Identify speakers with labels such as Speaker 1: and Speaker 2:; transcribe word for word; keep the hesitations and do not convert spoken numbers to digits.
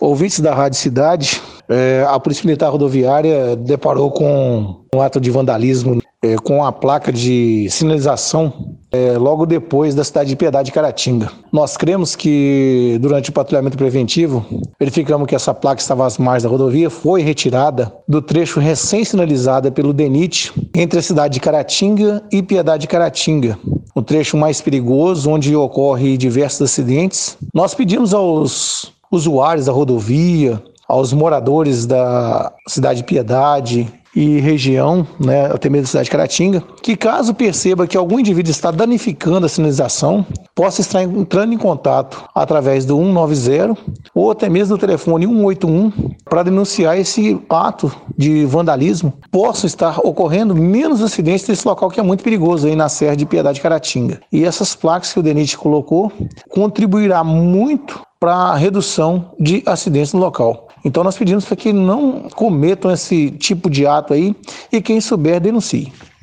Speaker 1: Ouvintes da Rádio Cidade, é, a Polícia Militar Rodoviária deparou com um ato de vandalismo é, com a placa de sinalização é, logo depois da cidade de Piedade de Caratinga. Nós cremos que durante o patrulhamento preventivo, verificamos que essa placa estava às margens da rodovia, foi retirada do trecho recém-sinalizada pelo DENIT entre a cidade de Caratinga e Piedade de Caratinga, o trecho mais perigoso, onde ocorre diversos acidentes. Nós pedimos aos usuários da rodovia, aos moradores da cidade de Piedade e região, né, até mesmo da cidade de Caratinga, que caso perceba que algum indivíduo está danificando a sinalização, possa estar entrando em contato através do um nove zero ou até mesmo do telefone um oito um para denunciar esse ato de vandalismo. Possam estar ocorrendo menos acidentes nesse local que é muito perigoso aí na Serra de Piedade de Caratinga. E essas placas que o DENIT colocou contribuirá muito para a redução de acidentes no local. Então nós pedimos para que não cometam esse tipo de ato aí e quem souber denuncie.